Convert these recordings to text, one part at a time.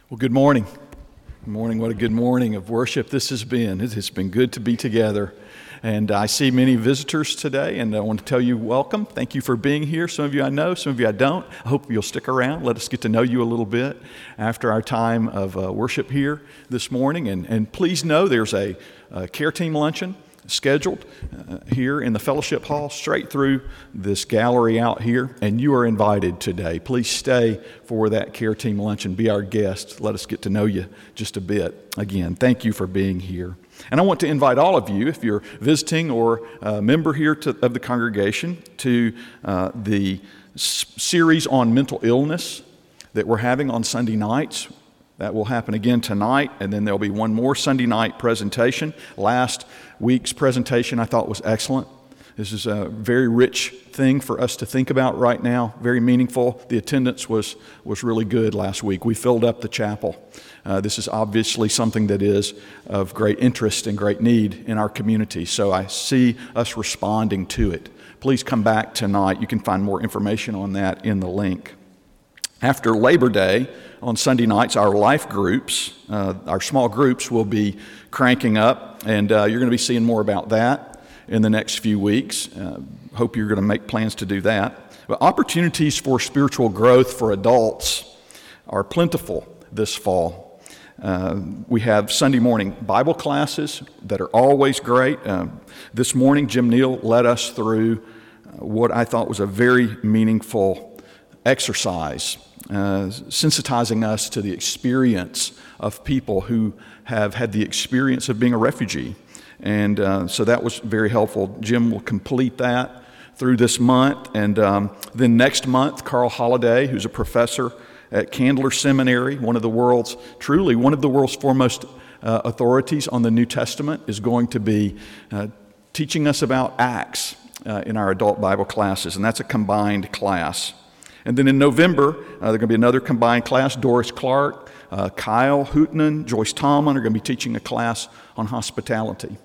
Well, good morning. Good morning. What a good morning of worship this has been. It has been good to be together. And I see many visitors today, and I want to tell you welcome. Thank you for being here. Some of you I know, some of you I don't. I hope you'll stick around. Let us get to know you a little bit after our time of worship here this morning. And please know there's a care team luncheon scheduled here in the fellowship hall straight through this gallery out here, and you are invited today. Please stay for that care team luncheon. Be our guest. Let us get to know you just a bit. Again, thank you for being here. And I want to invite all of you, if you're visiting or a member here of the congregation, to the series on mental illness that we're having on Sunday nights. That will happen again tonight, and then there'll be one more Sunday night presentation. Last week's presentation I thought was excellent. This is a very rich thing for us to think about right now, very meaningful. The attendance was really good last week. We filled up the chapel. This is obviously something that is of great interest and great need in our community, so I see us responding to it. Please come back tonight. You can find more information on that in the link. After Labor Day, on Sunday nights, our life groups, our small groups will be cranking up, and you're going to be seeing more about that in the next few weeks. Hope you're going to make plans to do that. But opportunities for spiritual growth for adults are plentiful this fall. We have Sunday morning Bible classes that are always great. This morning, Jim Neal led us through what I thought was a very meaningful exercise, sensitizing us to the experience of people who have had the experience of being a refugee. And so that was very helpful. Jim will complete that through this month. And then next month, Carl Holliday, who's a professor at Candler Seminary, one of the world's foremost authorities on the New Testament, is going to be teaching us about Acts in our adult Bible classes. And that's a combined class. And then in November, there's going to be another combined class. Doris Clark, Kyle Hootnan, Joyce Tomlin are going to be teaching a class on hospitality.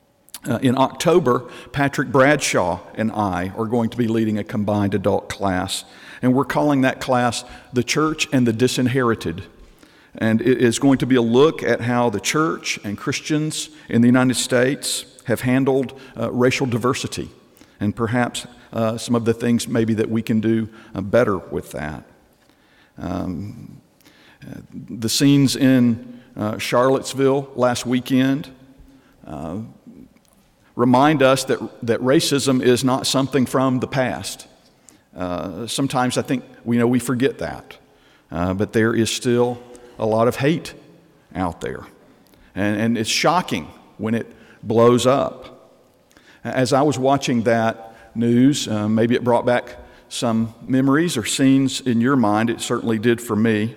In October, Patrick Bradshaw and I are going to be leading a combined adult class. And we're calling that class The Church and the Disinherited. And it is going to be a look at how the church and Christians in the United States have handled racial diversity, and perhaps some of the things maybe that we can do better with that. The scenes in Charlottesville last weekend remind us that racism is not something from the past. Sometimes I think we forget that, but there is still a lot of hate out there, and it's shocking when it blows up. As I was watching that news, maybe it brought back some memories or scenes in your mind. It certainly did for me.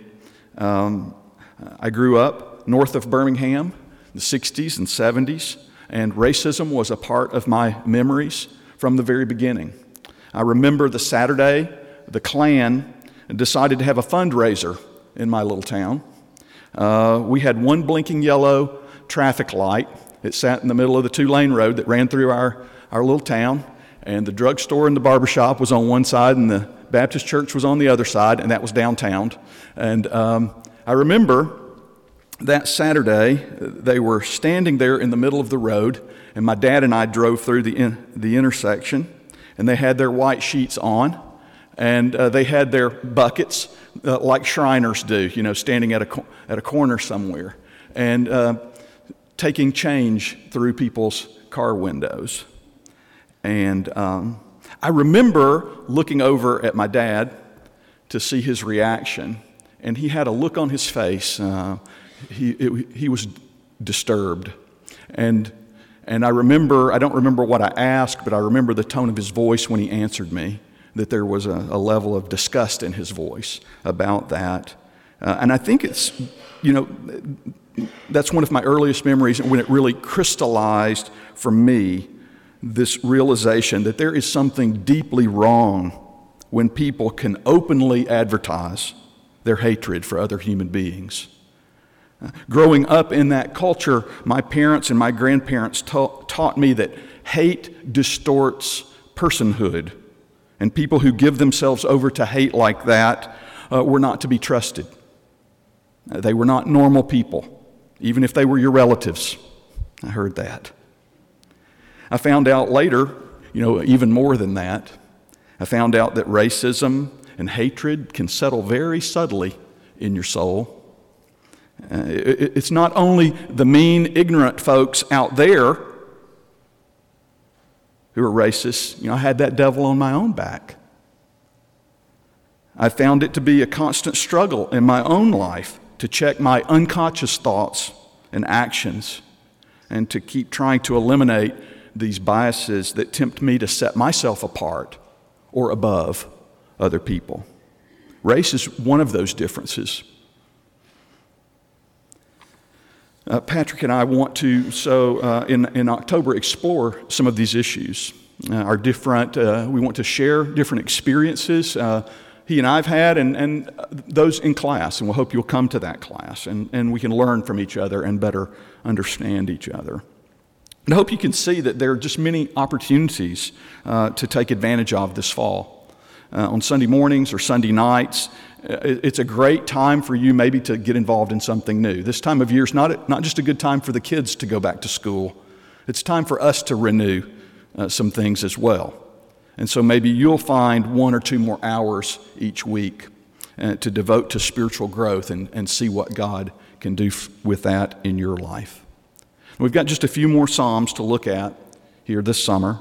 I grew up north of Birmingham, the 60s and 70s, and racism was a part of my memories from the very beginning. I remember the Saturday the Klan decided to have a fundraiser in my little town. We had one blinking yellow traffic light. It sat in the middle of the two-lane road that ran through our little town. And the drugstore and the barbershop was on one side, and the Baptist church was on the other side, and that was downtown. And I remember that Saturday, they were standing there in the middle of the road, and my dad and I drove through the intersection, and they had their white sheets on, and they had their buckets like Shriners do, standing at a corner somewhere, and taking change through people's car windows. And I remember looking over at my dad to see his reaction, and he had a look on his face. He was disturbed. And I don't remember what I asked, but I remember the tone of his voice when he answered me, that there was a level of disgust in his voice about that. And I think it's, that's one of my earliest memories when it really crystallized for me this realization that there is something deeply wrong when people can openly advertise their hatred for other human beings. Growing up in that culture, my parents and my grandparents taught me that hate distorts personhood, and people who give themselves over to hate like that were not to be trusted. They were not normal people, even if they were your relatives. I heard that. I found out later, even more than that, I found out that racism and hatred can settle very subtly in your soul. It's not only the mean, ignorant folks out there who are racist. I had that devil on my own back. I found it to be a constant struggle in my own life to check my unconscious thoughts and actions and to keep trying to eliminate these biases that tempt me to set myself apart or above other people. Race is one of those differences. Patrick and I want to, in October, explore some of these issues. We want to share different experiences he and I have had and those in class, and we'll hope you'll come to that class and we can learn from each other and better understand each other. And I hope you can see that there are just many opportunities to take advantage of this fall. On Sunday mornings or Sunday nights, it's a great time for you maybe to get involved in something new. This time of year is not just a good time for the kids to go back to school. It's time for us to renew some things as well. And so maybe you'll find 1 or 2 more hours each week to devote to spiritual growth and see what God can do with that in your life. We've got just a few more Psalms to look at here this summer.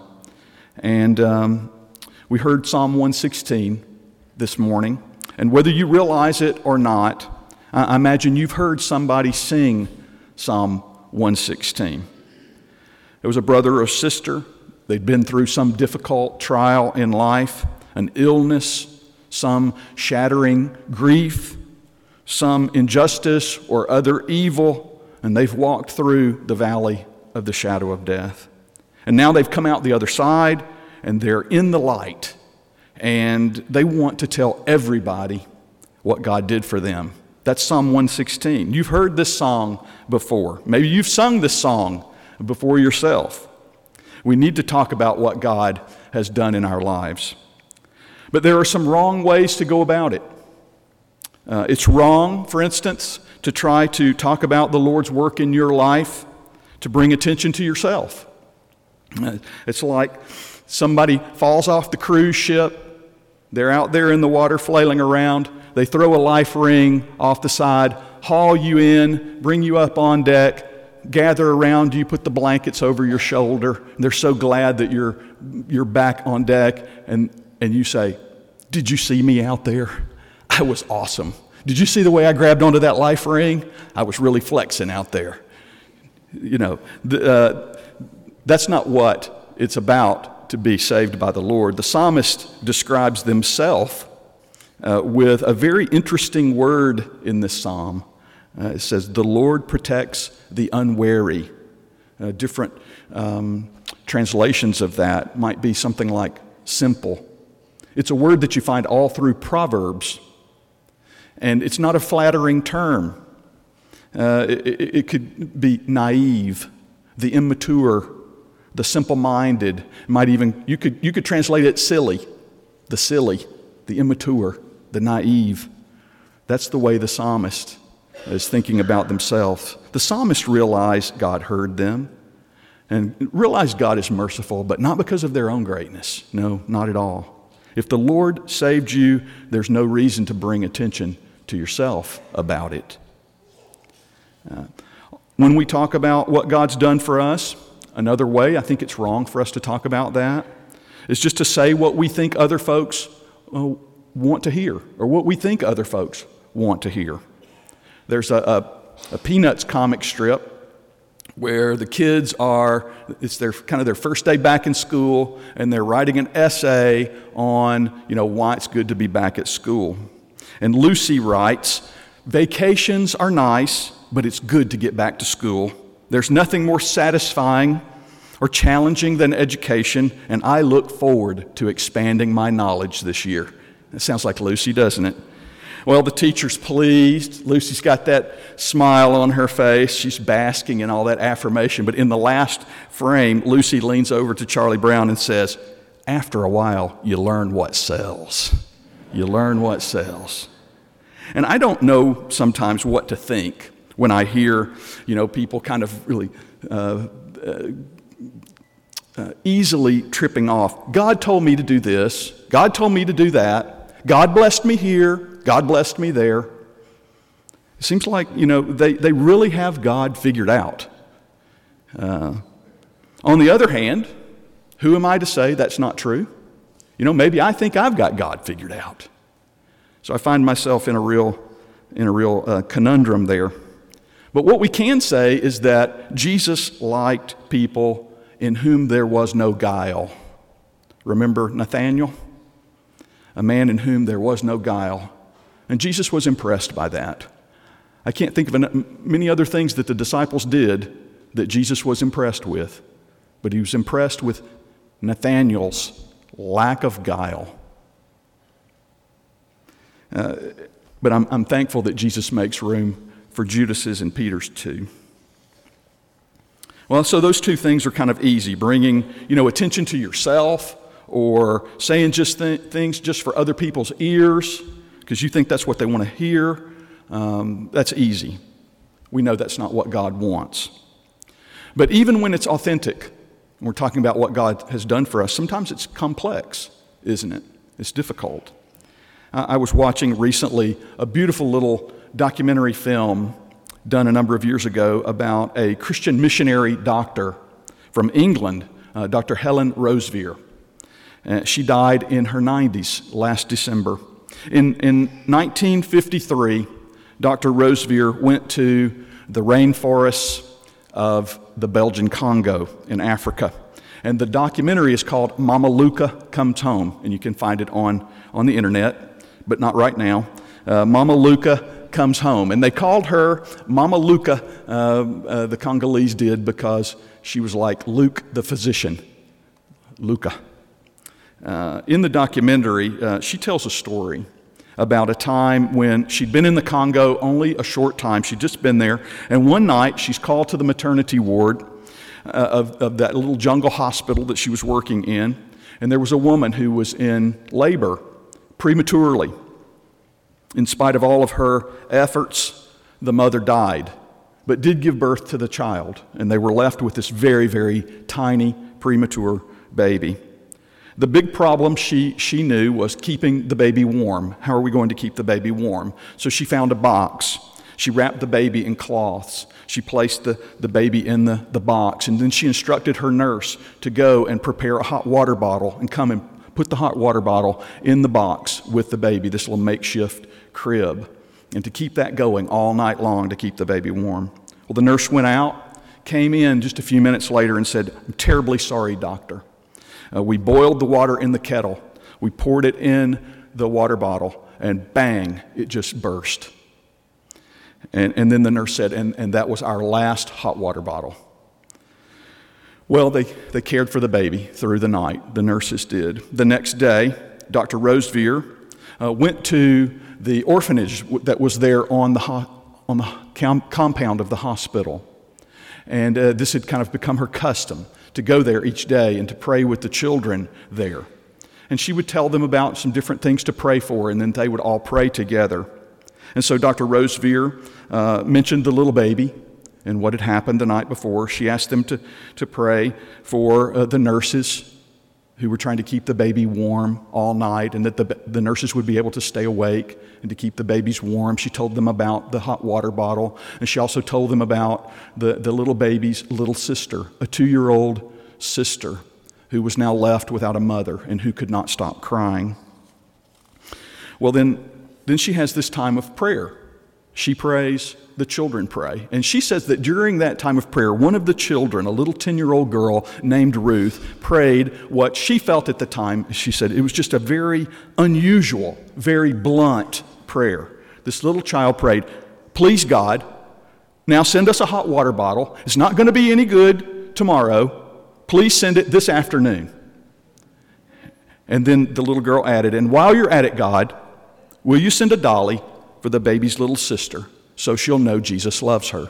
And we heard Psalm 116 this morning. And whether you realize it or not, I imagine you've heard somebody sing Psalm 116. It was a brother or sister. They'd been through some difficult trial in life, an illness, some shattering grief, some injustice or other evil, and they've walked through the valley of the shadow of death. And now they've come out the other side, and they're in the light, and they want to tell everybody what God did for them. That's Psalm 116. You've heard this song before. Maybe you've sung this song before yourself. We need to talk about what God has done in our lives. But there are some wrong ways to go about it. It's wrong, for instance, to try to talk about the Lord's work in your life to bring attention to yourself. It's like somebody falls off the cruise ship. They're out there in the water flailing around. They throw a life ring off the side, haul you in, bring you up on deck, gather around you, put the blankets over your shoulder. And they're so glad that you're back on deck, and you say, "Did you see me out there? I was awesome. Did you see the way I grabbed onto that life ring? I was really flexing out there." That's not what it's about to be saved by the Lord. The psalmist describes themselves with a very interesting word in this psalm. It says, "The Lord protects the unwary." Different translations of that might be something like simple. It's a word that you find all through Proverbs, and it's not a flattering term. It could be naive, the immature, the simple-minded. You could translate it silly, the immature, the naive. That's the way the psalmist is thinking about themselves. The psalmist realized God heard them and realized God is merciful, but not because of their own greatness. No, not at all. If the Lord saved you, there's no reason to bring attention to yourself about it. When we talk about what God's done for us, another way I think it's wrong for us to talk about that is just to say what we think other folks want to hear, or what we think other folks want to hear. There's a Peanuts comic strip where the kids it's their first day back in school, and they're writing an essay on, why it's good to be back at school. And Lucy writes, "Vacations are nice, but it's good to get back to school. There's nothing more satisfying or challenging than education, and I look forward to expanding my knowledge this year." That sounds like Lucy, doesn't it? Well, the teacher's pleased. Lucy's got that smile on her face. She's basking in all that affirmation. But in the last frame, Lucy leans over to Charlie Brown and says, "After a while, you learn what sells. You learn what sells." And I don't know sometimes what to think when I hear, people kind of really easily tripping off. God told me to do this. God told me to do that. God blessed me here. God blessed me there. It seems like, they really have God figured out. On the other hand, who am I to say that's not true? Maybe I think I've got God figured out. So I find myself in a real conundrum there. But what we can say is that Jesus liked people in whom there was no guile. Remember Nathanael? A man in whom there was no guile. And Jesus was impressed by that. I can't think of many other things that the disciples did that Jesus was impressed with, but he was impressed with Nathanael's lack of guile. But I'm thankful that Jesus makes room for Judas's and Peter's too. Well, so those two things are kind of easy, bringing, attention to yourself or saying just things just for other people's ears because you think that's what they want to hear. That's easy. We know that's not what God wants. But even when it's authentic, and we're talking about what God has done for us, sometimes it's complex, isn't it? It's difficult. I was watching recently a beautiful little documentary film done a number of years ago about a Christian missionary doctor from England, Dr. Helen Roseveare. She died in her 90s last December. In 1953, Dr. Roseveare went to the rainforests of the Belgian Congo in Africa. And the documentary is called Mama Luca Comes Home, and you can find it on the internet, but not right now. Mama Luca Comes Home. And they called her Mama Luca, the Congolese did, because she was like Luke the physician, Luca. In the documentary, she tells a story about a time when she'd been in the Congo only a short time. She'd just been there. And one night, she's called to the maternity ward of that little jungle hospital that she was working in. And there was a woman who was in labor prematurely. In spite of all of her efforts, the mother died, but did give birth to the child. And they were left with this very, very tiny, premature baby. The big problem she knew was keeping the baby warm. How are we going to keep the baby warm? So she found a box. She wrapped the baby in cloths. She placed the baby in the box. And then she instructed her nurse to go and prepare a hot water bottle and come and put the hot water bottle in the box with the baby, this little makeshift crib, and to keep that going all night long to keep the baby warm. Well, the nurse went out, came in just a few minutes later and said, "I'm terribly sorry, doctor. We boiled the water in the kettle. We poured it in the water bottle, and bang, it just burst." And then the nurse said, and that was our last hot water bottle. Well, they cared for the baby through the night. The nurses did. The next day, Dr. Roseveare went to the orphanage that was there on the compound of the hospital. And this had kind of become her custom to go there each day and to pray with the children there. And she would tell them about some different things to pray for, and then they would all pray together. And so Dr. Roseveare mentioned the little baby and what had happened the night before. She asked them to pray for the nurses who were trying to keep the baby warm all night, and that the nurses would be able to stay awake and to keep the babies warm. She told them about the hot water bottle, and she also told them about the little baby's little sister, a 2-year-old sister who was now left without a mother and who could not stop crying. Well, then she has this time of prayer. She prays, the children pray. And she says that during that time of prayer, one of the children, a little 10-year-old girl named Ruth, prayed what she felt at the time. She said it was just a very unusual, very blunt prayer. This little child prayed, "Please, God, now send us a hot water bottle. It's not going to be any good tomorrow. Please send it this afternoon." And then the little girl added, "And while you're at it, God, will you send a dolly for the baby's little sister so she'll know Jesus loves her?"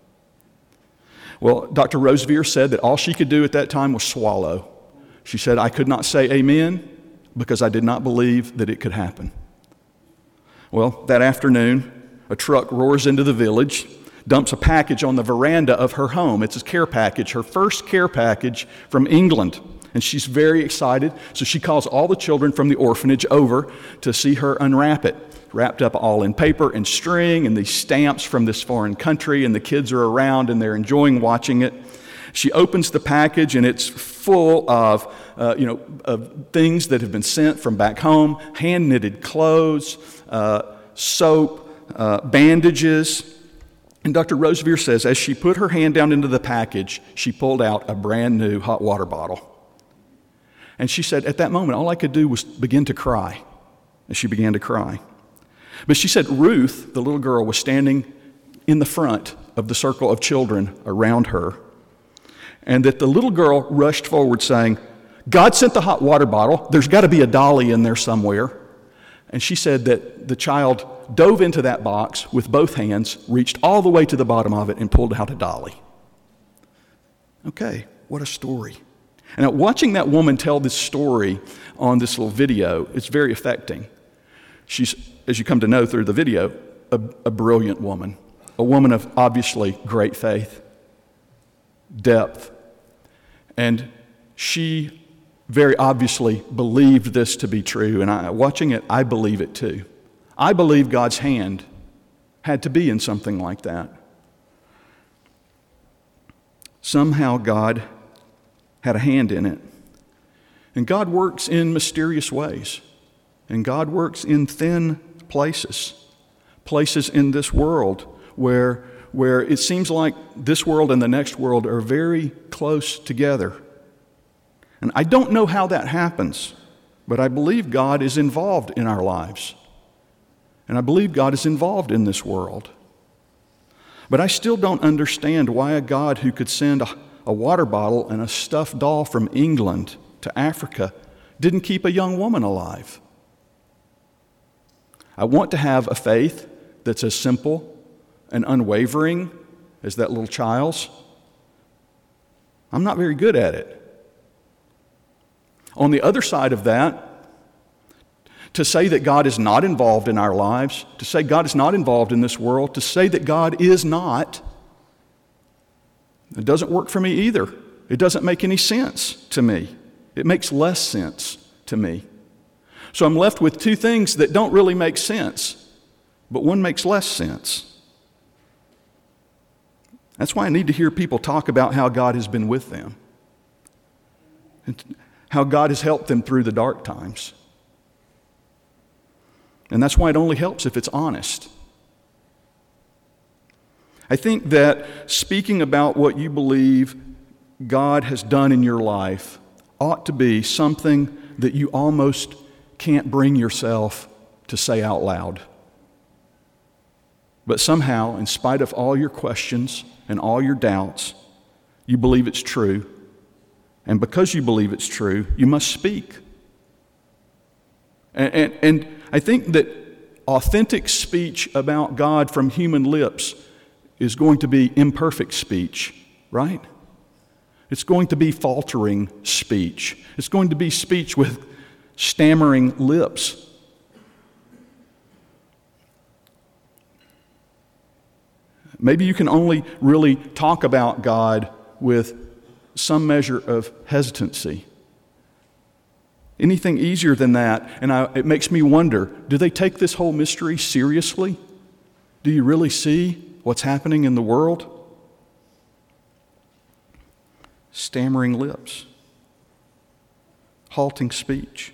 Well, Dr. Roseveare said that all she could do at that time was swallow. She said, "I could not say amen because I did not believe that it could happen." Well, that afternoon, a truck roars into the village, dumps a package on the veranda of her home. It's a care package, her first care package from England. And she's very excited, so she calls all the children from the orphanage over to see her unwrap it. Wrapped up all in paper and string and these stamps from this foreign country, and the kids are around and they're enjoying watching it. She opens the package and it's full of, of things that have been sent from back home, hand-knitted clothes, soap, bandages. And Dr. Roseveare says, as she put her hand down into the package, she pulled out a brand new hot water bottle. And she said, at that moment, all I could do was begin to cry. And she began to cry. But she said Ruth, the little girl, was standing in the front of the circle of children around her, and that the little girl rushed forward saying, God sent the hot water bottle. There's got to be a dolly in there somewhere. And she said that the child dove into that box with both hands, reached all the way to the bottom of it, and pulled out a dolly. Okay, what a story. And watching that woman tell this story on this little video, it's very affecting. She's, as you come to know through the video, a brilliant woman, a woman of obviously great faith, depth, and she very obviously believed this to be true, and watching it, I believe it too. I believe God's hand had to be in something like that. Somehow God had a hand in it. And God works in mysterious ways. And God works in thin places in this world where it seems like this world and the next world are very close together. And I don't know how that happens, but I believe God is involved in our lives. And I believe God is involved in this world. But I still don't understand why a God who could send a water bottle and a stuffed doll from England to Africa didn't keep a young woman alive. I want to have a faith that's as simple and unwavering as that little child's. I'm not very good at it. On the other side of that, to say that God is not involved in our lives, to say God is not involved in this world, to say that God is not, it doesn't work for me either. It doesn't make any sense to me. It makes less sense to me. So I'm left with two things that don't really make sense, but one makes less sense. That's why I need to hear people talk about how God has been with them, and how God has helped them through the dark times. And that's why it only helps if it's honest. I think that speaking about what you believe God has done in your life ought to be something that you almost can't bring yourself to say out loud. But somehow, in spite of all your questions and all your doubts, you believe it's true. And because you believe it's true, you must speak. And I think that authentic speech about God from human lips is going to be imperfect speech, right? It's going to be faltering speech. It's going to be speech with stammering lips. Maybe you can only really talk about God with some measure of hesitancy. Anything easier than that, and it makes me wonder, do they take this whole mystery seriously? Do you really see what's happening in the world? Stammering lips, halting speech.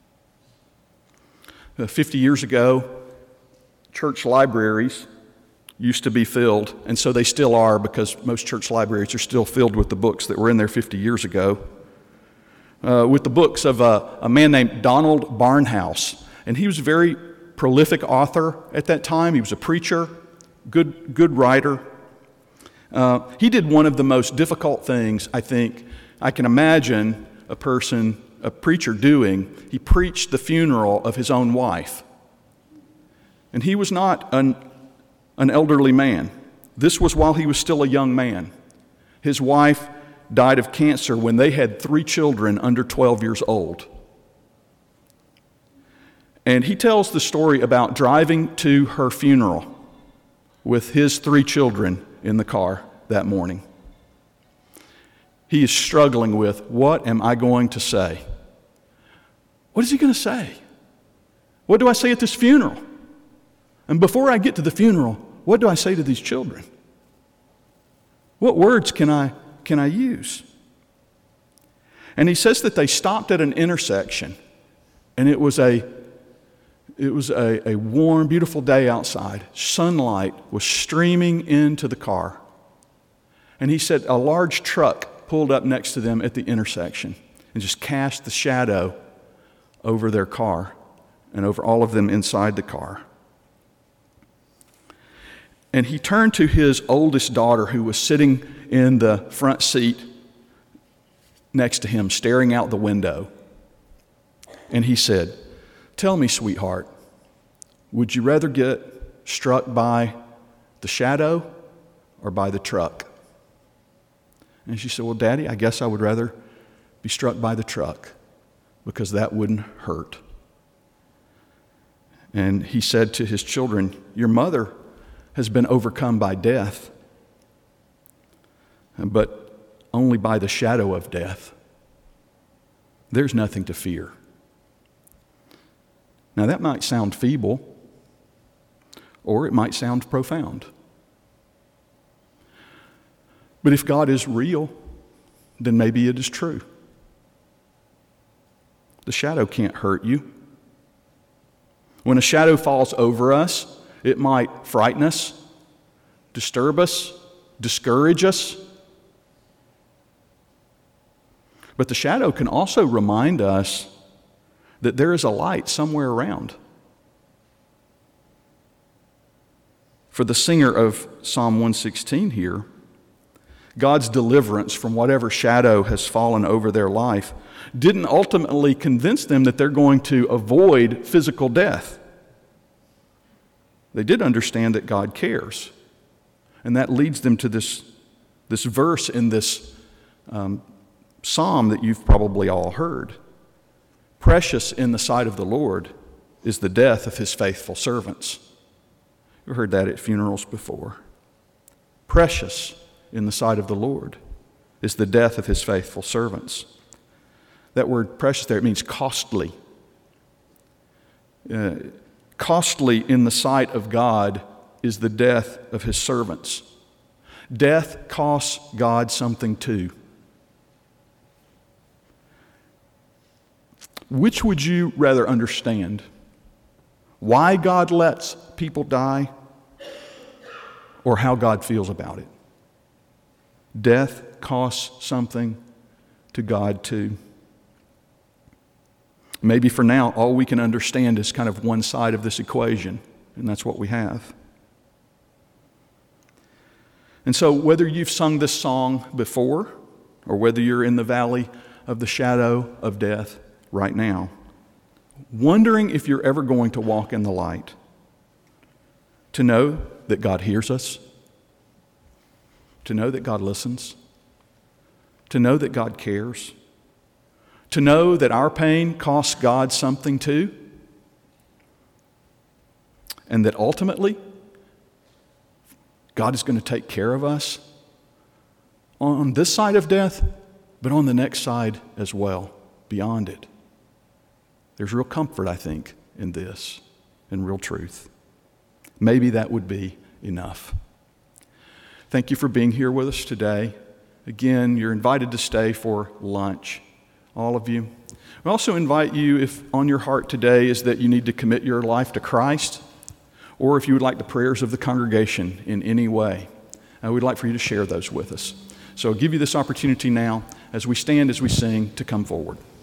50 years ago, church libraries used to be filled, and so they still are, because most church libraries are still filled with the books that were in there 50 years ago. With the books of a man named Donald Barnhouse. And he was a very prolific author at that time. He was a preacher, good writer. He did one of the most difficult things I think I can imagine a preacher doing. He preached the funeral of his own wife. And he was not an elderly man. This was while he was still a young man. His wife died of cancer when they had 3 children under 12 years old. And he tells the story about driving to her funeral with his 3 children in the car that morning. He is struggling with, what am I going to say? What is he going to say? What do I say at this funeral? And before I get to the funeral, what do I say to these children? What words can I use? And he says that they stopped at an intersection, and it was a warm, beautiful day outside. Sunlight was streaming into the car. And he said a large truck pulled up next to them at the intersection and just cast the shadow over their car and over all of them inside the car. And he turned to his oldest daughter, who was sitting in the front seat next to him, staring out the window. And he said, "Tell me, sweetheart, would you rather get struck by the shadow or by the truck?" And she said, "Well, Daddy, I guess I would rather be struck by the truck because that wouldn't hurt." And he said to his children, "Your mother has been overcome by death, but only by the shadow of death. There's nothing to fear." Now that might sound feeble, or it might sound profound. But if God is real, then maybe it is true. The shadow can't hurt you. When a shadow falls over us, it might frighten us, disturb us, discourage us. But the shadow can also remind us that there is a light somewhere around. For the singer of Psalm 116 here, God's deliverance from whatever shadow has fallen over their life didn't ultimately convince them that they're going to avoid physical death. They did understand that God cares. And that leads them to this verse in this psalm that you've probably all heard. "Precious in the sight of the Lord is the death of his faithful servants." You've heard that at funerals before. Precious in the sight of the Lord is the death of his faithful servants. That word precious there, it means costly. Costly in the sight of God is the death of his servants. Death costs God something too. Which would you rather understand? Why God lets people die, or how God feels about it? Death costs something to God too. Maybe for now, all we can understand is kind of one side of this equation, and that's what we have. And so whether you've sung this song before, or whether you're in the valley of the shadow of death right now, wondering if you're ever going to walk in the light, to know that God hears us, to know that God listens, to know that God cares, to know that our pain costs God something too, and that ultimately God is going to take care of us on this side of death, but on the next side as well, beyond it. There's real comfort, I think, in this, and real truth. Maybe that would be enough. Thank you for being here with us today. Again, you're invited to stay for lunch, all of you. We also invite you, if on your heart today is that you need to commit your life to Christ, or if you would like the prayers of the congregation in any way, we'd like for you to share those with us. So I'll give you this opportunity now as we stand, as we sing, to come forward.